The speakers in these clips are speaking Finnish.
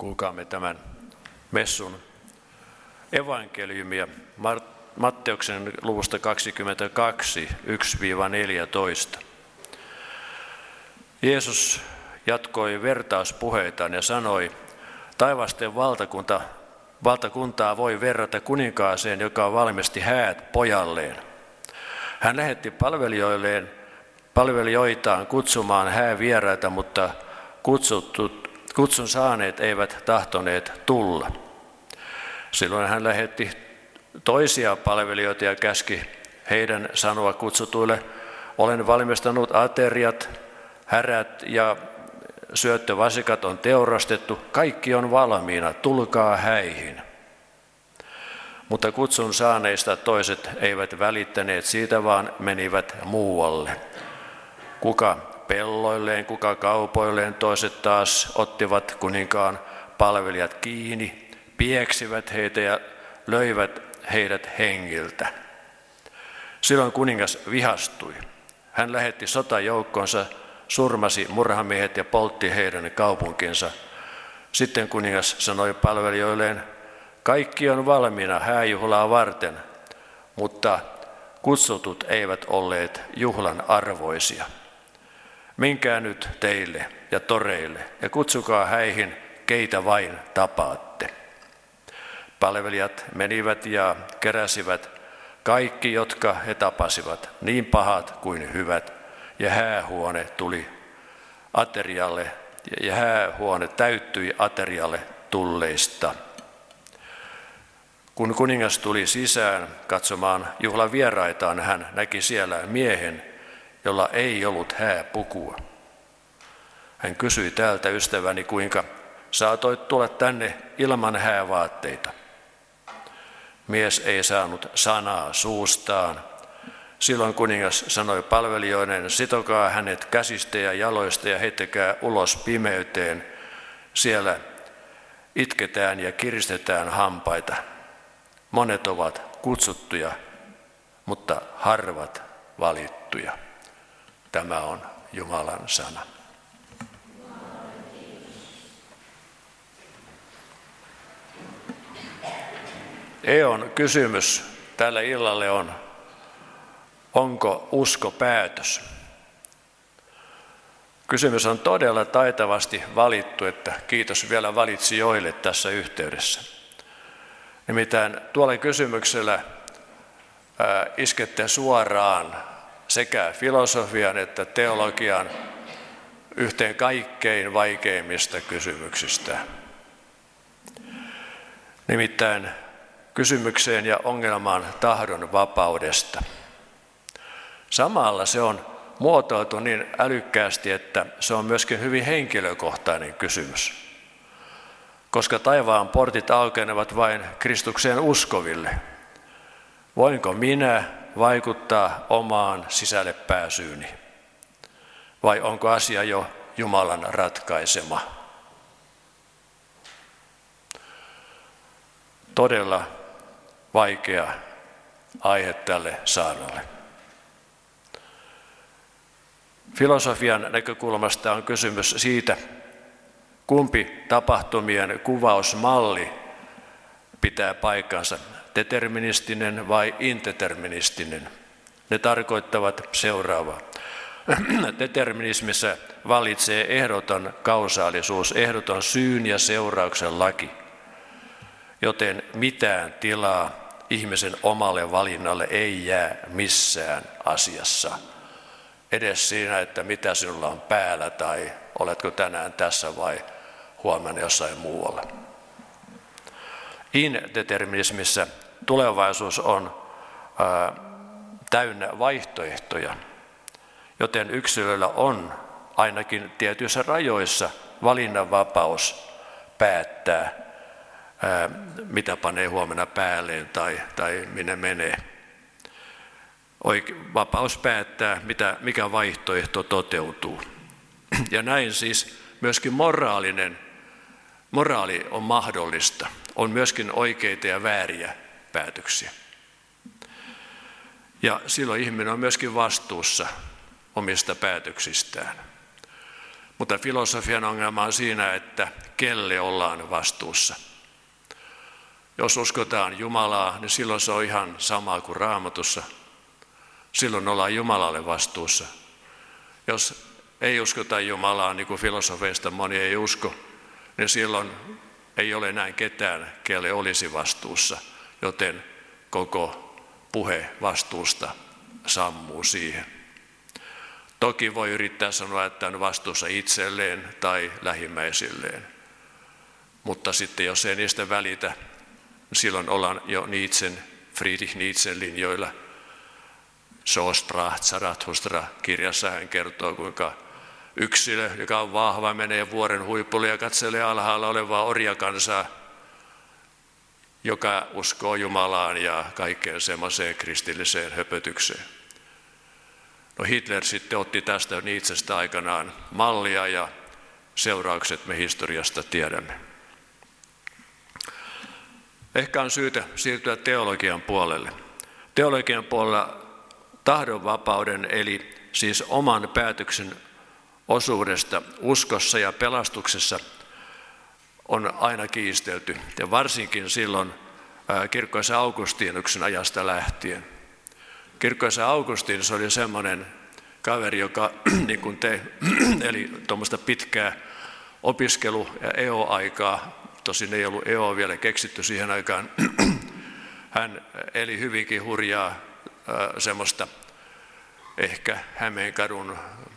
Kuulkaamme tämän messun evankeliumia Matteuksen luvusta 22, 1-14. Jeesus jatkoi vertauspuheitaan ja sanoi, taivasten valtakuntaa voi verrata kuninkaaseen, joka valmisti häät pojalleen. Hän lähetti palvelijoitaan kutsumaan häävieraita, mutta kutsun saaneet eivät tahtoneet tulla. Silloin hän lähetti toisia palvelijoita ja käski heidän sanoa kutsutuille, olen valmistanut ateriat, härät ja syöttövasikat on teurastettu, kaikki on valmiina, tulkaa häihin. Mutta kutsun saaneista toiset eivät välittäneet siitä, vaan menivät muualle. Kuka pelloilleen, kuka kaupoilleen, toiset taas ottivat kuninkaan palvelijat kiinni, pieksivät heitä ja löivät heidät hengiltä. Silloin kuningas vihastui. Hän lähetti sotajoukkonsa, surmasi murhamiehet ja poltti heidän kaupunkinsa. Sitten kuningas sanoi palvelijoilleen, kaikki on valmiina hääjuhlaa varten, mutta kutsutut eivät olleet juhlan arvoisia. Menkää nyt teille ja toreille ja kutsukaa häihin, keitä vain tapaatte. Palvelijat menivät ja keräsivät kaikki, jotka he tapasivat, niin pahat kuin hyvät, ja häähuone tuli aterialle, ja häähuone täyttyi aterialle tulleista. Kun kuningas tuli sisään katsomaan juhlan vieraitaan, hän näki siellä miehen, jolla ei ollut hääpukua. Hän kysyi tältä ystäväni, kuinka saatoit tulla tänne ilman häävaatteita. Mies ei saanut sanaa suustaan. Silloin kuningas sanoi palvelijoiden, sitokaa hänet käsistä ja jaloista ja heittäkää ulos pimeyteen. Siellä itketään ja kiristetään hampaita. Monet ovat kutsuttuja, mutta harvat valittuja. Tämä on Jumalan sana. Eon kysymys tällä illalle on, onko usko päätös? Kysymys on todella taitavasti valittu, että kiitos vielä valitsijoille tässä yhteydessä. Nimittäin tuolla kysymyksellä iskette suoraan sekä filosofian että teologian yhteen kaikkein vaikeimmista kysymyksistä. Nimittäin kysymykseen ja ongelmaan tahdon vapaudesta. Samalla se on muotoiltu niin älykkäästi, että se on myöskin hyvin henkilökohtainen kysymys. Koska taivaan portit aukenevat vain Kristukseen uskoville. Voinko minä vaikuttaa omaan sisälle pääsyyni? Vai onko asia jo Jumalan ratkaisema? Todella vaikea aihe tälle saarnalle. Filosofian näkökulmasta on kysymys siitä, kumpi tapahtumien kuvausmalli pitää paikkansa, deterministinen vai indeterministinen. Ne tarkoittavat seuraavaa. Determinismissa vallitsee ehdoton kausaalisuus, ehdoton syyn ja seurauksen laki, joten mitään tilaa ihmisen omalle valinnalle ei jää missään asiassa. Edes siinä, että mitä sinulla on päällä tai oletko tänään tässä vai huomenna jossain muualla. Indeterminismissa tulevaisuus on täynnä vaihtoehtoja, joten yksilöllä on ainakin tietyissä rajoissa valinnanvapaus päättää, mitä panee huomenna päälleen tai minne menee. Vapaus päättää, mikä vaihtoehto toteutuu. Ja näin siis myöskin moraali on mahdollista. On myöskin oikeita ja vääriä päätöksiä. Ja silloin ihminen on myöskin vastuussa omista päätöksistään. Mutta filosofian ongelma on siinä, että kelle ollaan vastuussa. Jos uskotaan Jumalaa, niin silloin se on ihan sama kuin Raamatussa. Silloin ollaan Jumalalle vastuussa. Jos ei uskota Jumalaa, niin kuin filosofeista moni ei usko, niin silloin ei ole näin ketään, kelle olisi vastuussa, joten koko puhe vastuusta sammuu siihen. Toki voi yrittää sanoa, että on vastuussa itselleen tai lähimmäisilleen, mutta sitten jos ei niistä välitä, silloin ollaan jo Friedrich Nietzschen linjoilla. So sprach Zarathustra -kirjassa hän kertoo, kuinka yksilö, joka on vahva, menee vuoren huipulle ja katselee alhaalla olevaa orjakansaa, joka uskoo Jumalaan ja kaikkeen semmoiseen kristilliseen höpötykseen. No Hitler sitten otti tästä Nietzschestä aikanaan mallia ja seuraukset me historiasta tiedämme. Ehkä on syytä siirtyä teologian puolelle. Teologian puolella tahdonvapauden eli siis oman päätöksen osuudesta uskossa ja pelastuksessa on aina kiistelty, ja varsinkin silloin kirkkoisä Augustinuksen ajasta lähtien. Kirkkoisä Augustinus oli semmoinen kaveri, joka niin kuin eli tuommoista pitkää opiskelu- ja EO-aikaa, tosin ei ollut EO vielä keksitty siihen aikaan, hän eli hyvinkin hurjaa semmoista ehkä Hämeenkadun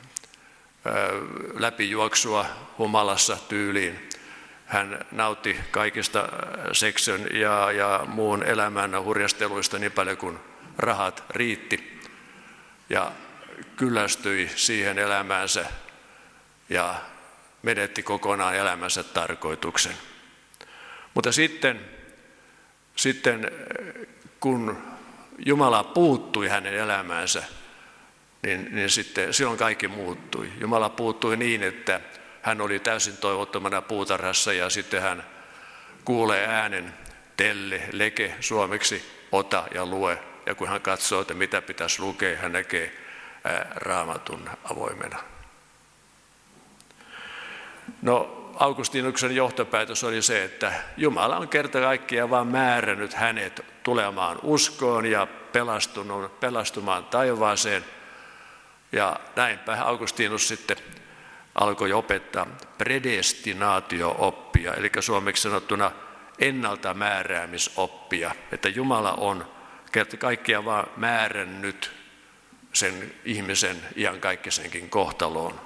läpijuoksua humalassa tyyliin. Hän nautti kaikista seksin ja muun elämän hurjasteluista niin paljon kuin rahat riitti ja kyllästyi siihen elämäänsä ja menetti kokonaan elämänsä tarkoituksen. Mutta sitten kun Jumala puuttui hänen elämäänsä, niin sitten silloin kaikki muuttui. Jumala puuttui niin, että hän oli täysin toivottomana puutarhassa ja sitten hän kuulee äänen telle, leke suomeksi, ota ja lue. Ja kun hän katsoo, että mitä pitäisi lukea, hän näkee Raamatun avoimena. No Augustinuksen johtopäätös oli se, että Jumala on kerta kaikkiaan vaan määrännyt hänet tulemaan uskoon ja pelastumaan taivaaseen. Ja näinpä Augustinus sitten alkoi opettaa predestinaatio-oppia, eli suomeksi sanottuna ennaltamääräämisoppia, että Jumala on kerta kaikkiaan vaan määrännyt sen ihmisen iankaikkiseenkin kohtaloon.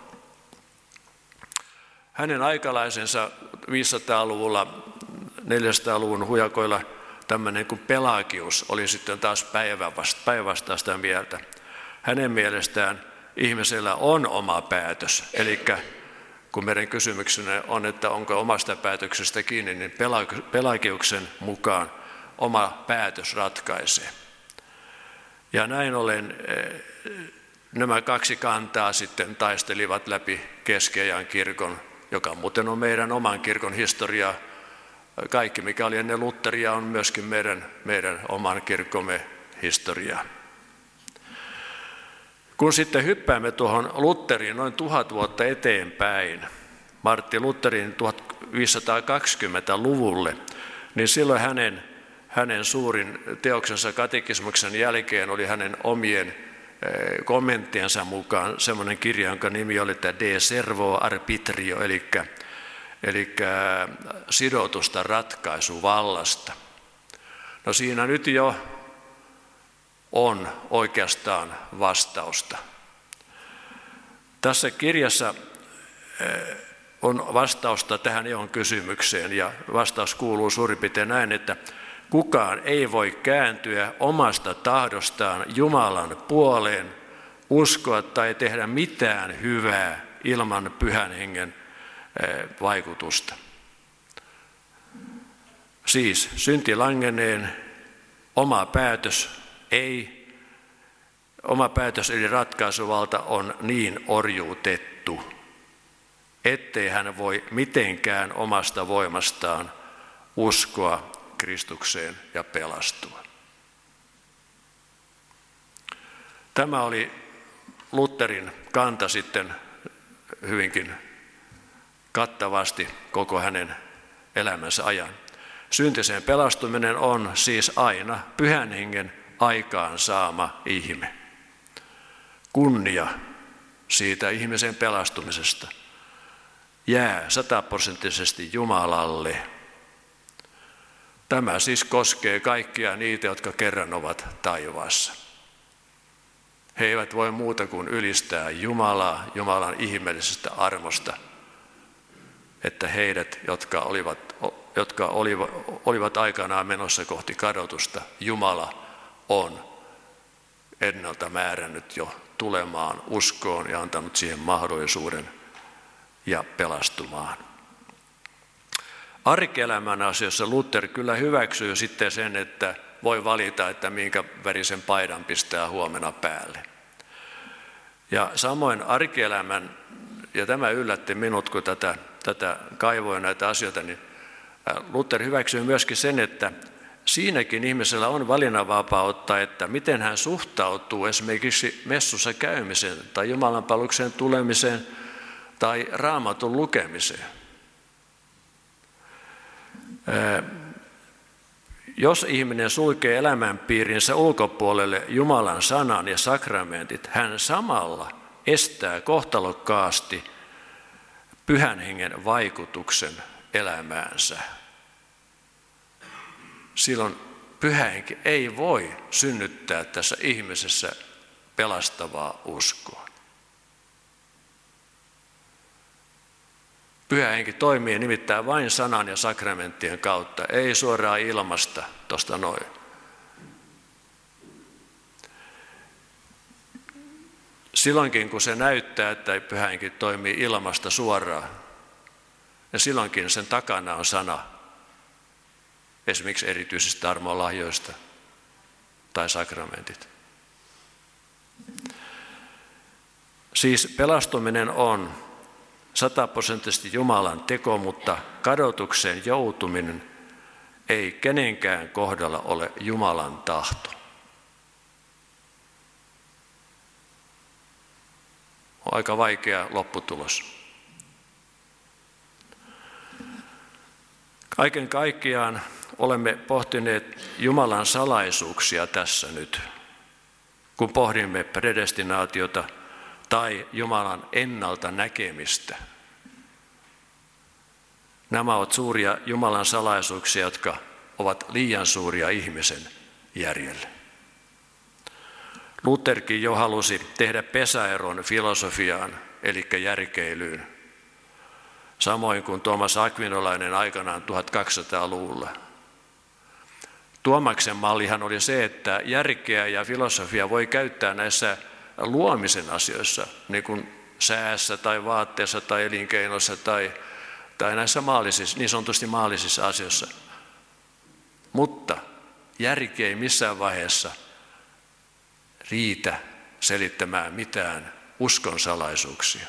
Hänen aikalaisensa 500-luvulla, 400-luvun hujakoilla tämmöinen kuin Pelagius oli sitten taas päinvastaista mieltä. Hänen mielestään ihmisellä on oma päätös, eli kun meidän kysymyksenä on, että onko omasta päätöksestä kiinni, niin Pelagiuksen mukaan oma päätös ratkaisee. Ja näin ollen nämä kaksi kantaa sitten taistelivat läpi keskiajan kirkon, joka muuten on meidän oman kirkon historiaa. Kaikki, mikä oli ennen Lutheria, on myöskin meidän oman kirkkomme historiaa. Kun sitten hyppäämme tuohon Lutheriin noin 1000 vuotta eteenpäin, Martti Lutherin 1520-luvulle, niin silloin hänen suurin teoksensa katekismuksen jälkeen oli hänen omien kommenttiensa mukaan semmoinen kirja, jonka nimi oli De Servo Arbitrio, eli sidotusta ratkaisuvallasta. No siinä nyt jo on oikeastaan vastausta. Tässä kirjassa on vastausta tähän EON kysymykseen, ja vastaus kuuluu suurin piirtein näin, että kukaan ei voi kääntyä omasta tahdostaan Jumalan puoleen, uskoa tai tehdä mitään hyvää ilman Pyhän Hengen vaikutusta. Siis syntilangenneen oma päätös eli ratkaisuvalta on niin orjuutettu, ettei hän voi mitenkään omasta voimastaan uskoa Kristukseen ja pelastua. Tämä oli Lutherin kanta sitten hyvinkin kattavasti koko hänen elämänsä ajan. Syntiseen pelastuminen on siis aina Pyhän Hengen aikaansaama ihme. Kunnia siitä ihmisen pelastumisesta jää 100% Jumalalle. Tämä siis koskee kaikkia niitä, jotka kerran ovat taivaassa. He eivät voi muuta kuin ylistää Jumalaa, Jumalan ihmeellisestä armosta, että heidät, jotka olivat aikanaan menossa kohti kadotusta, Jumala on ennalta määrännyt jo tulemaan uskoon ja antanut siihen mahdollisuuden ja pelastumaan. Arkielämän asioissa Luther kyllä hyväksyy sitten sen, että voi valita, että minkä värisen paidan pistää huomenna päälle. Ja samoin arkielämän, ja tämä yllätti minut, kun tätä kaivoin näitä asioita, niin Luther hyväksyy myöskin sen, että siinäkin ihmisellä on valinnanvapautta, että miten hän suhtautuu esimerkiksi messussa käymiseen tai jumalanpalvelukseen tulemiseen tai Raamatun lukemiseen. Jos ihminen sulkee elämänpiirinsä ulkopuolelle Jumalan sanan ja sakramentit, hän samalla estää kohtalokkaasti Pyhän Hengen vaikutuksen elämäänsä. Silloin Pyhä Henki ei voi synnyttää tässä ihmisessä pelastavaa uskoa. Pyhä Henki toimii nimittäin vain sanan ja sakramenttien kautta, ei suoraan ilmasta tuosta noin. Silloinkin kun se näyttää, että Pyhä Henki toimii ilmasta suoraan, ja silloinkin sen takana on sana, esimerkiksi erityisistä armolahjoista tai sakramentit. Siis pelastuminen on 100% Jumalan teko, mutta kadotukseen joutuminen ei kenenkään kohdalla ole Jumalan tahto. On aika vaikea lopputulos. Kaiken kaikkiaan olemme pohtineet Jumalan salaisuuksia tässä nyt, kun pohdimme predestinaatiota tai Jumalan ennalta näkemistä. Nämä ovat suuria Jumalan salaisuuksia, jotka ovat liian suuria ihmisen järjelle. Lutherkin jo halusi tehdä pesäeron filosofiaan, eli järkeilyyn, samoin kuin Tuomas Akvinolainen aikanaan 1200-luvulla. Tuomaksen mallihan oli se, että järkeä ja filosofia voi käyttää näissä luomisen asioissa, niin kuin säässä tai vaatteessa tai elinkeinossa tai näissä niin sanotusti maallisissa asioissa. Mutta järki ei missään vaiheessa riitä selittämään mitään uskon salaisuuksia,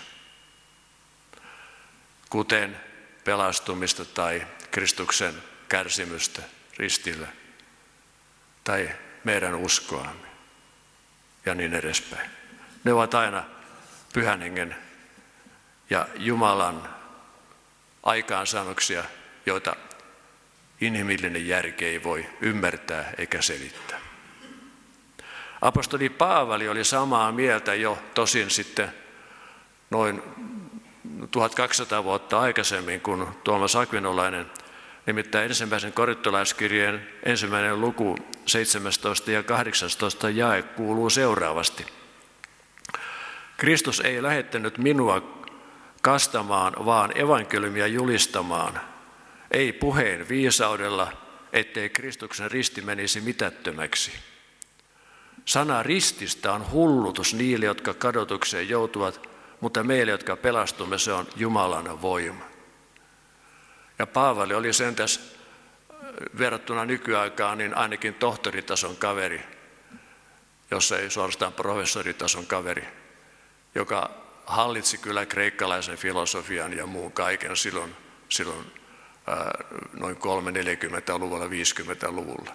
kuten pelastumista tai Kristuksen kärsimystä ristillä tai meidän uskoamme ja niin edespäin. Ne ovat aina Pyhän Hengen ja Jumalan aikaansaannoksia, joita inhimillinen järki ei voi ymmärtää eikä selittää. Apostoli Paavali oli samaa mieltä jo tosin sitten noin 1200 vuotta aikaisemmin kuin Tuomas Akvinolainen. Nimittäin ensimmäisen korintolaiskirjeen 1. luku 17 ja 18 jae kuuluu seuraavasti. Kristus ei lähettänyt minua kastamaan, vaan evankeliumia julistamaan, ei puheen viisaudella, ettei Kristuksen risti menisi mitättömäksi. Sana rististä on hullutus niille, jotka kadotukseen joutuvat, mutta meille, jotka pelastumme, se on Jumalan voima. Ja Paavali oli sentäs verrattuna nykyaikaan niin ainakin tohtoritason kaveri, jos ei suorastaan professoritason kaveri, joka hallitsi kyllä kreikkalaisen filosofian ja muun kaiken silloin noin 340-luvulla, 50-luvulla.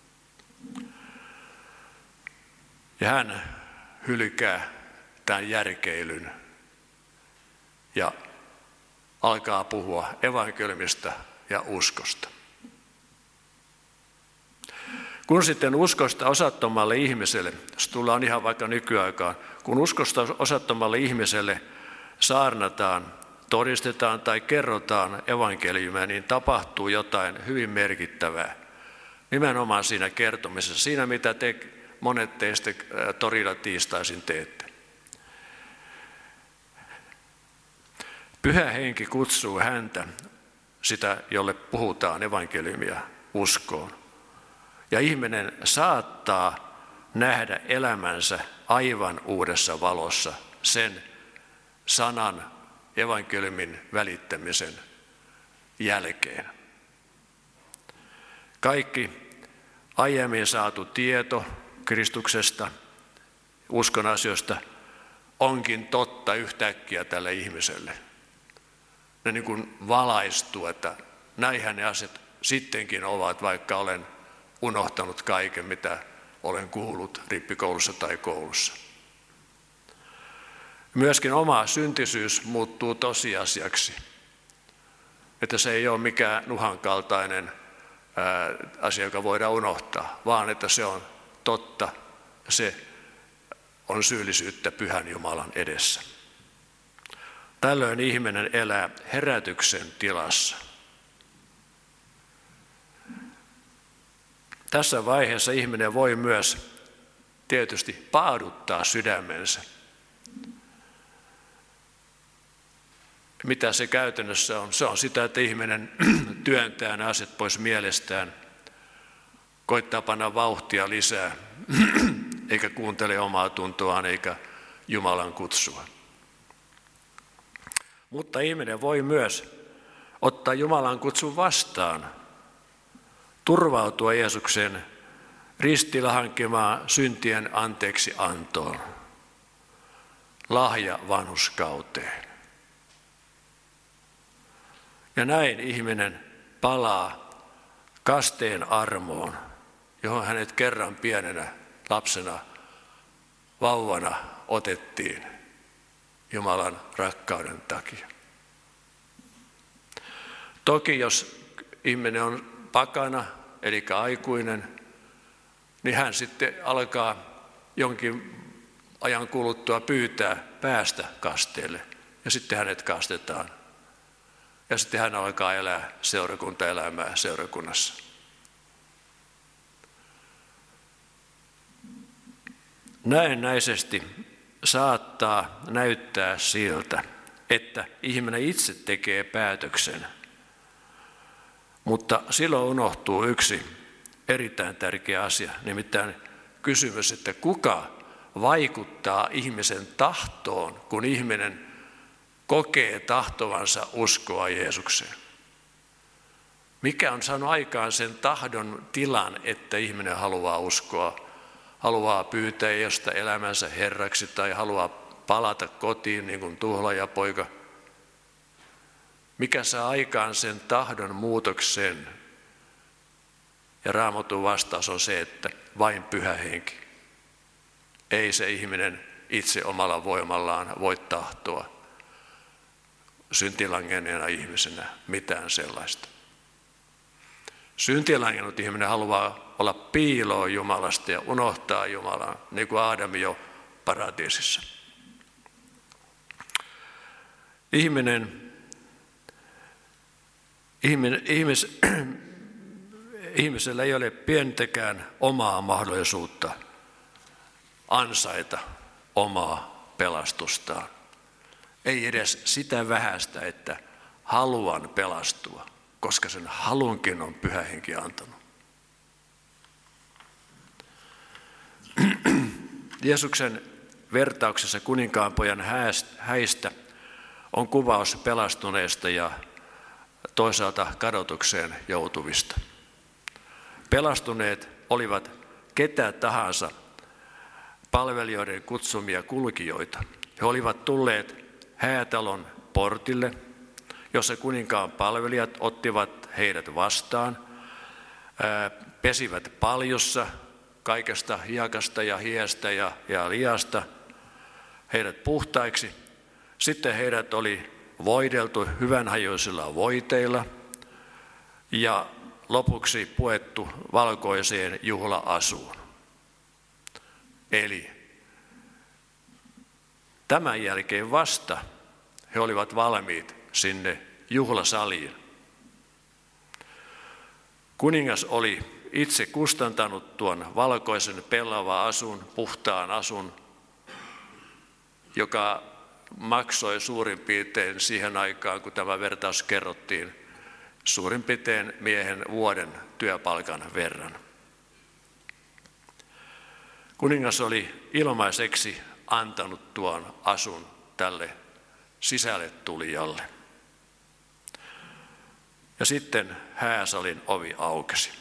Ja hän hylkää tämän järkeilyn ja alkaa puhua evankeliumista ja uskosta. Kun sitten uskosta osattomalle ihmiselle, jos tullaan ihan vaikka nykyaikaan, kun uskosta osattomalle ihmiselle saarnataan, todistetaan tai kerrotaan evankeliumia, niin tapahtuu jotain hyvin merkittävää. Nimenomaan siinä kertomisessa, siinä mitä monet teistä torilla tiistaisin teette. Pyhä Henki kutsuu häntä, sitä jolle puhutaan evankeliumia, uskoon. Ja ihminen saattaa nähdä elämänsä aivan uudessa valossa sen sanan evankeliumin välittämisen jälkeen. Kaikki aiemmin saatu tieto Kristuksesta, uskon asioista, onkin totta yhtäkkiä tälle ihmiselle. Ne niin kuin valaistuu, että näinhän ne asiat sittenkin ovat, vaikka olen unohtanut kaiken, mitä olen kuullut rippikoulussa tai koulussa. Myöskin oma syntisyys muuttuu tosiasiaksi, että se ei ole mikään nuhan kaltainen asia, joka voidaan unohtaa, vaan että se on totta, se on syyllisyyttä Pyhän Jumalan edessä. Tällöin ihminen elää herätyksen tilassa. Tässä vaiheessa ihminen voi myös tietysti paaduttaa sydämensä. Mitä se käytännössä on? Se on sitä, että ihminen työntää nämä asiat pois mielestään, koittaa panna vauhtia lisää, eikä kuuntele omaa tuntoaan eikä Jumalan kutsua. Mutta ihminen voi myös ottaa Jumalan kutsun vastaan, turvautua Jeesuksen ristillä hankkimaan syntien anteeksi antoon, lahja vanhurskauteen. Ja näin ihminen palaa kasteen armoon, johon hänet kerran pienenä lapsena, vauvana otettiin Jumalan rakkauden takia. Toki jos ihminen on pakana, eli aikuinen, niin hän sitten alkaa jonkin ajan kuluttua pyytää päästä kasteelle, ja sitten hänet kastetaan. Ja sitten hän alkaa elää seurakuntaelämää seurakunnassa. Näennäisesti saattaa näyttää siltä, että ihminen itse tekee päätöksen, mutta silloin unohtuu yksi erittäin tärkeä asia, nimittäin kysymys, että kuka vaikuttaa ihmisen tahtoon, kun ihminen kokee tahtovansa uskoa Jeesukseen. Mikä on saanut aikaan sen tahdon tilan, että ihminen haluaa uskoa, haluaa pyytää josta elämänsä herraksi tai haluaa palata kotiin niin kuin tuhlaajapoika. Mikä saa aikaan sen tahdon muutoksen? Ja Raamatun vastaus on se, että vain Pyhä Henki. Ei se ihminen itse omalla voimallaan voi tahtoa syntilangenneena ihmisenä mitään sellaista. Syntilangennut ihminen haluaa olla piiloon Jumalasta ja unohtaa Jumalan, niin kuin Aadam jo paratiisissa. Ihmisellä ei ole pientäkään omaa mahdollisuutta ansaita omaa pelastustaan. Ei edes sitä vähäistä, että haluan pelastua, koska sen halunkin on Pyhä Henki antanut. Jeesuksen vertauksessa kuninkaanpojan häistä on kuvaus pelastuneista ja toisaalta kadotukseen joutuvista. Pelastuneet olivat ketä tahansa palvelijoiden kutsumia kulkijoita. He olivat tulleet häätalon portille, jossa kuninkaan palvelijat ottivat heidät vastaan, pesivät paljossa kaikesta hiekasta ja hiestä ja liasta heidät puhtaiksi. Sitten heidät oli voideltu hyvänhajuisilla voiteilla ja lopuksi puettu valkoiseen juhla-asuun. Eli tämän jälkeen vasta he olivat valmiit sinne juhlasaliin. Kuningas oli itse kustantanut tuon valkoisen pellava asun, puhtaan asun, joka maksoi suurin piirtein siihen aikaan, kun tämä vertaus kerrottiin, suurin piirtein miehen vuoden työpalkan verran. Kuningas oli ilmaiseksi antanut tuon asun tälle sisälle tulijalle. Ja sitten hääsalin ovi aukesi.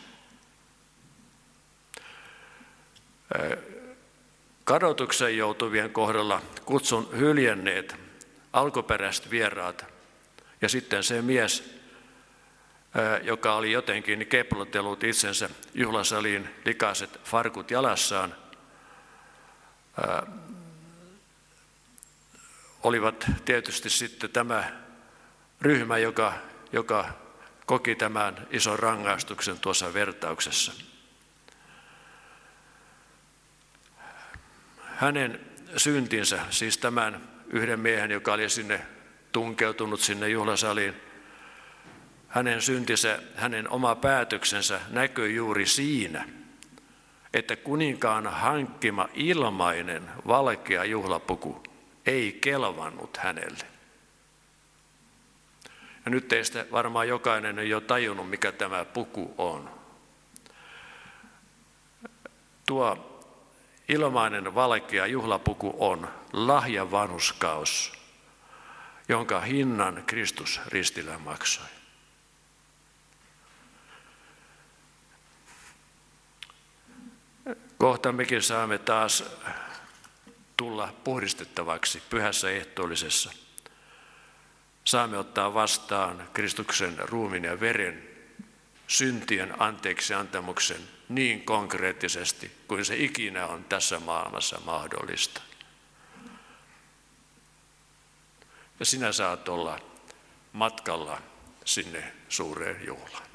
Kadotukseen joutuvien kohdalla kutsun hyljenneet alkuperäiset vieraat ja sitten se mies, joka oli jotenkin keplotellut itsensä juhlasaliin likaiset farkut jalassaan, olivat tietysti sitten tämä ryhmä, joka koki tämän ison rangaistuksen tuossa vertauksessa. Hänen syntinsä, siis tämän yhden miehen, joka oli tunkeutunut sinne juhlasaliin, hänen syntinsä, hänen oma päätöksensä näkyi juuri siinä, että kuninkaan hankkima ilmainen valkea juhlapuku ei kelvannut hänelle. Ja nyt teistä varmaan jokainen on jo tajunnut, mikä tämä puku on. Tuo ilmainen valkea juhlapuku on lahjavanhurskaus, jonka hinnan Kristus ristillä maksoi. Kohta mekin saamme taas tulla puhdistettavaksi pyhässä ehtoollisessa. Saamme ottaa vastaan Kristuksen ruumiin ja veren, syntien anteeksiantamuksen niin konkreettisesti kuin se ikinä on tässä maailmassa mahdollista. Ja sinä saat olla matkalla sinne suureen juhlaan.